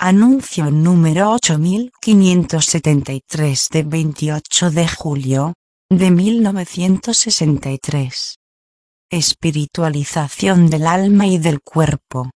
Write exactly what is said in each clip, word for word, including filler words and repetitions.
Anuncio número ocho mil quinientos setenta y tres de veintiocho de julio de mil novecientos sesenta y tres. Espiritualización del alma y del cuerpo.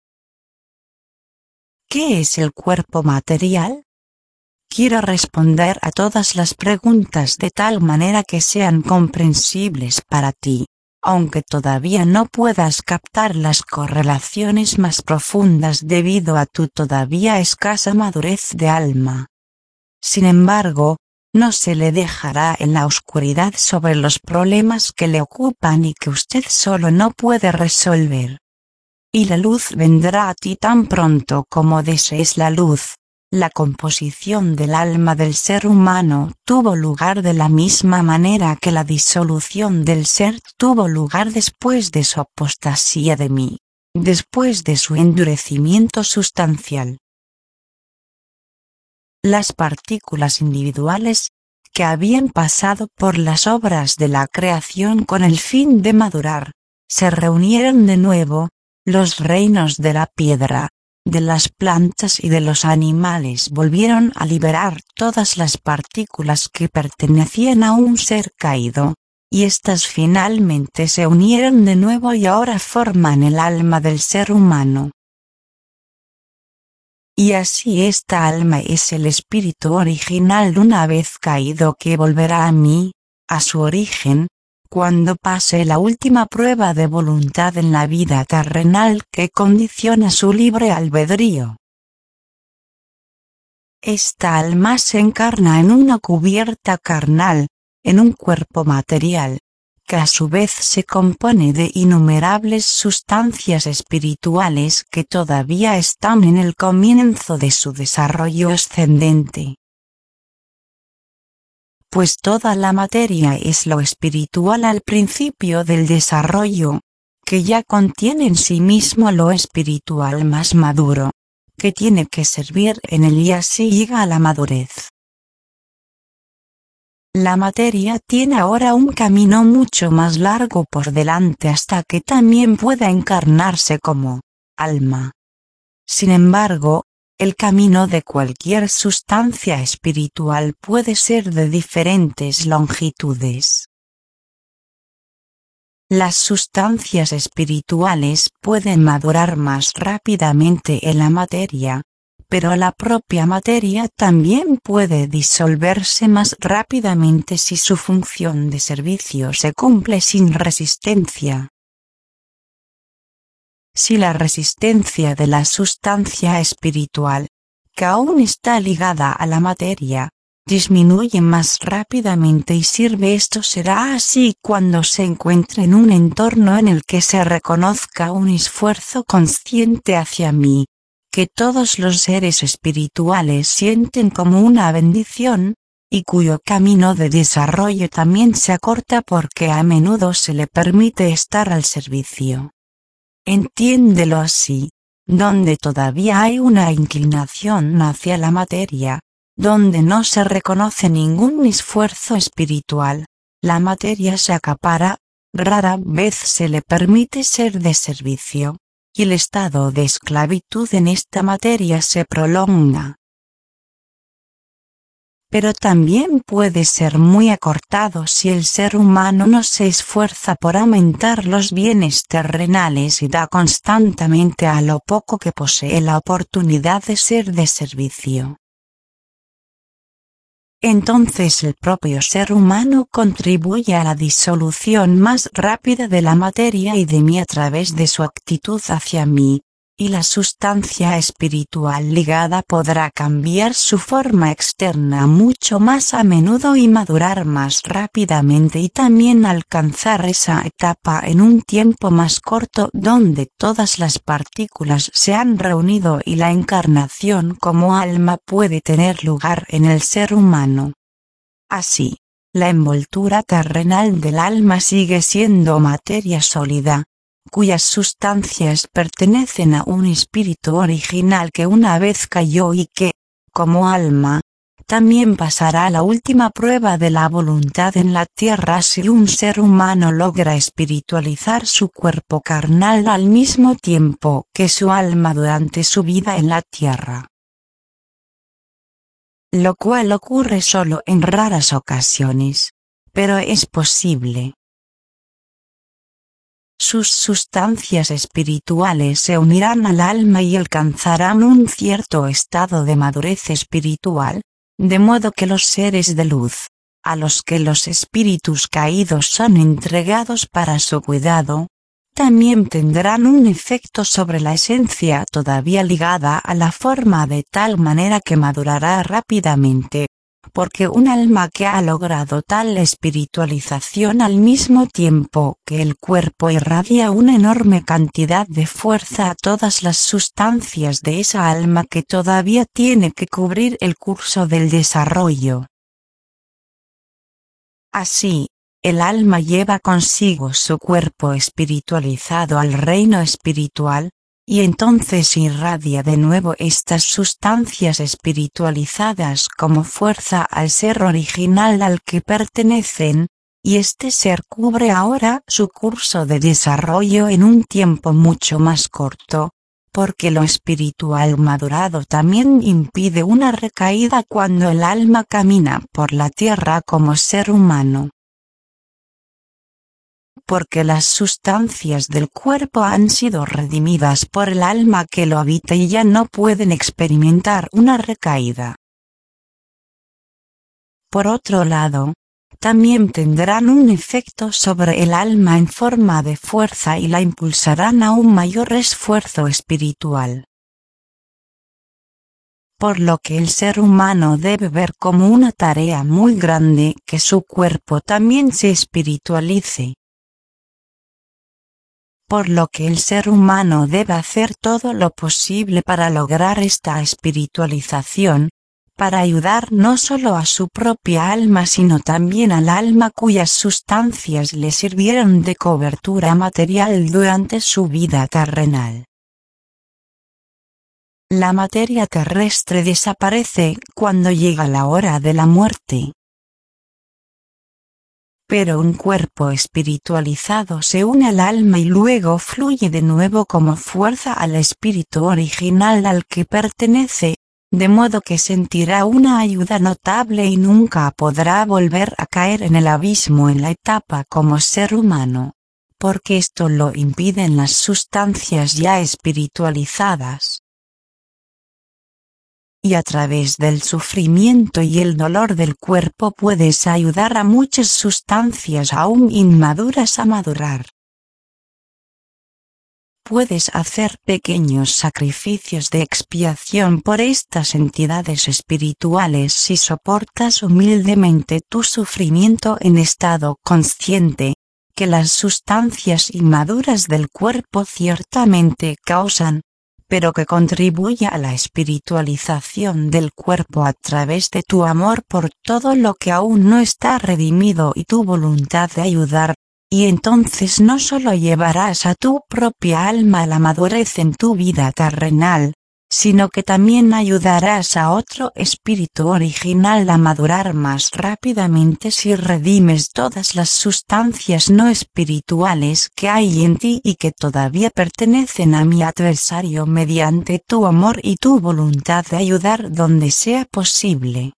¿Qué es el cuerpo material? Quiero responder a todas las preguntas de tal manera que sean comprensibles para ti, aunque todavía no puedas captar las correlaciones más profundas debido a tu todavía escasa madurez de alma. Sin embargo, no se le dejará en la oscuridad sobre los problemas que le ocupan y que usted solo no puede resolver. Y la luz vendrá a ti tan pronto como desees la luz. La composición del alma del ser humano tuvo lugar de la misma manera que la disolución del ser tuvo lugar después de su apostasía de mí, después de su endurecimiento sustancial. Las partículas individuales, que habían pasado por las obras de la creación con el fin de madurar, se reunieron de nuevo. Los reinos de la piedra, de las plantas y de los animales volvieron a liberar todas las partículas que pertenecían a un ser caído, y éstas finalmente se unieron de nuevo y ahora forman el alma del ser humano. Y así esta alma es el espíritu original una vez caído que volverá a mí, a su origen, cuando pase la última prueba de voluntad en la vida terrenal que condiciona su libre albedrío. Esta alma se encarna en una cubierta carnal, en un cuerpo material, que a su vez se compone de innumerables sustancias espirituales que todavía están en el comienzo de su desarrollo ascendente. Pues toda la materia es lo espiritual al principio del desarrollo, que ya contiene en sí mismo lo espiritual más maduro, que tiene que servir en él y así llega a la madurez. La materia tiene ahora un camino mucho más largo por delante hasta que también pueda encarnarse como alma. Sin embargo, el camino de cualquier sustancia espiritual puede ser de diferentes longitudes. Las sustancias espirituales pueden madurar más rápidamente en la materia, pero la propia materia también puede disolverse más rápidamente si su función de servicio se cumple sin resistencia. Si la resistencia de la sustancia espiritual, que aún está ligada a la materia, disminuye más rápidamente y sirve, esto será así cuando se encuentre en un entorno en el que se reconozca un esfuerzo consciente hacia mí, que todos los seres espirituales sienten como una bendición, y cuyo camino de desarrollo también se acorta porque a menudo se le permite estar al servicio. Entiéndelo así, donde todavía hay una inclinación hacia la materia, donde no se reconoce ningún esfuerzo espiritual, la materia se acapara, rara vez se le permite ser de servicio, y el estado de esclavitud en esta materia se prolonga. Pero también puede ser muy acortado si el ser humano no se esfuerza por aumentar los bienes terrenales y da constantemente a lo poco que posee la oportunidad de ser de servicio. Entonces el propio ser humano contribuye a la disolución más rápida de la materia y de mí a través de su actitud hacia mí, y la sustancia espiritual ligada podrá cambiar su forma externa mucho más a menudo y madurar más rápidamente y también alcanzar esa etapa en un tiempo más corto donde todas las partículas se han reunido y la encarnación como alma puede tener lugar en el ser humano. Así, la envoltura terrenal del alma sigue siendo materia sólida, cuyas sustancias pertenecen a un espíritu original que una vez cayó y que, como alma, también pasará la última prueba de la voluntad en la tierra si un ser humano logra espiritualizar su cuerpo carnal al mismo tiempo que su alma durante su vida en la tierra. lo cual ocurre solo en raras ocasiones, pero es posible. Sus sustancias espirituales se unirán al alma y alcanzarán un cierto estado de madurez espiritual, de modo que los seres de luz, a los que los espíritus caídos son entregados para su cuidado, también tendrán un efecto sobre la esencia todavía ligada a la forma de tal manera que madurará rápidamente, porque un alma que ha logrado tal espiritualización al mismo tiempo que el cuerpo irradia una enorme cantidad de fuerza a todas las sustancias de esa alma que todavía tiene que cubrir el curso del desarrollo. Así, el alma lleva consigo su cuerpo espiritualizado al reino espiritual, y entonces irradia de nuevo estas sustancias espiritualizadas como fuerza al ser original al que pertenecen, y este ser cubre ahora su curso de desarrollo en un tiempo mucho más corto, porque lo espiritual madurado también impide una recaída cuando el alma camina por la tierra como ser humano. Porque las sustancias del cuerpo han sido redimidas por el alma que lo habita y ya no pueden experimentar una recaída. Por otro lado, también tendrán un efecto sobre el alma en forma de fuerza y la impulsarán a un mayor esfuerzo espiritual. Por lo que el ser humano debe ver como una tarea muy grande que su cuerpo también se espiritualice. Por lo que el ser humano debe hacer todo lo posible para lograr esta espiritualización, para ayudar no solo a su propia alma sino también al alma cuyas sustancias le sirvieron de cobertura material durante su vida terrenal. La materia terrestre desaparece cuando llega la hora de la muerte. Pero un cuerpo espiritualizado se une al alma y luego fluye de nuevo como fuerza al espíritu original al que pertenece, de modo que sentirá una ayuda notable y nunca podrá volver a caer en el abismo en la etapa como ser humano, porque esto lo impiden las sustancias ya espiritualizadas. Y a través del sufrimiento y el dolor del cuerpo puedes ayudar a muchas sustancias aún inmaduras a madurar. Puedes hacer pequeños sacrificios de expiación por estas entidades espirituales si soportas humildemente tu sufrimiento en estado consciente, que las sustancias inmaduras del cuerpo ciertamente causan, pero que contribuye a la espiritualización del cuerpo a través de tu amor por todo lo que aún no está redimido y tu voluntad de ayudar, y entonces no solo llevarás a tu propia alma a la madurez en tu vida terrenal, sino que también ayudarás a otro espíritu original a madurar más rápidamente si redimes todas las sustancias no espirituales que hay en ti y que todavía pertenecen a mi adversario mediante tu amor y tu voluntad de ayudar donde sea posible.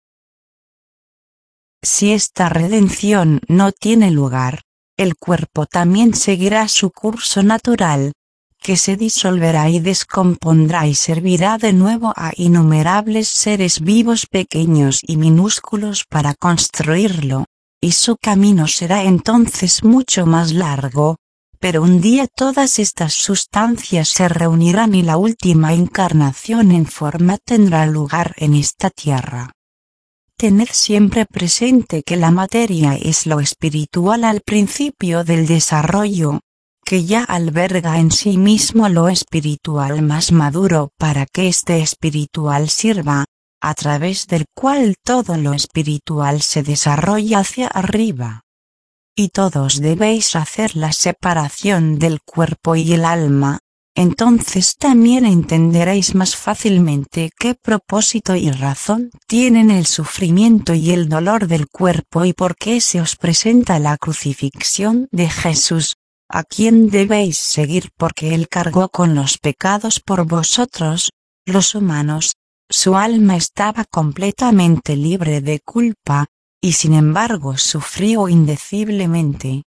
Si esta redención no tiene lugar, el cuerpo también seguirá su curso natural, que se disolverá y descompondrá y servirá de nuevo a innumerables seres vivos pequeños y minúsculos para construirlo, y su camino será entonces mucho más largo, pero un día todas estas sustancias se reunirán y la última encarnación en forma tendrá lugar en esta tierra. Tened siempre presente que la materia es lo espiritual al principio del desarrollo, que ya alberga en sí mismo lo espiritual más maduro para que este espiritual sirva, a través del cual todo lo espiritual se desarrolla hacia arriba. Y todos debéis hacer la separación del cuerpo y el alma, entonces también entenderéis más fácilmente qué propósito y razón tienen el sufrimiento y el dolor del cuerpo y por qué se os presenta la crucifixión de Jesús, a quien debéis seguir porque Él cargó con los pecados por vosotros, los humanos, Su alma estaba completamente libre de culpa, y sin embargo sufrió indeciblemente.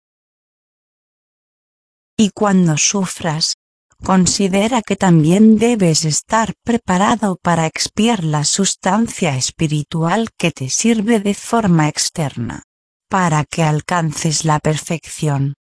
Y cuando sufras, considera que también debes estar preparado para expiar la sustancia espiritual que te sirve de forma externa, para que alcances la perfección.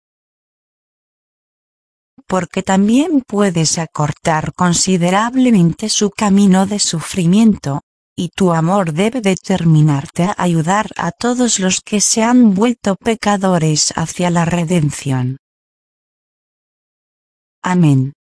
Porque también puedes acortar considerablemente su camino de sufrimiento, y tu amor debe determinarte a ayudar a todos los que se han vuelto pecadores hacia la redención. Amén.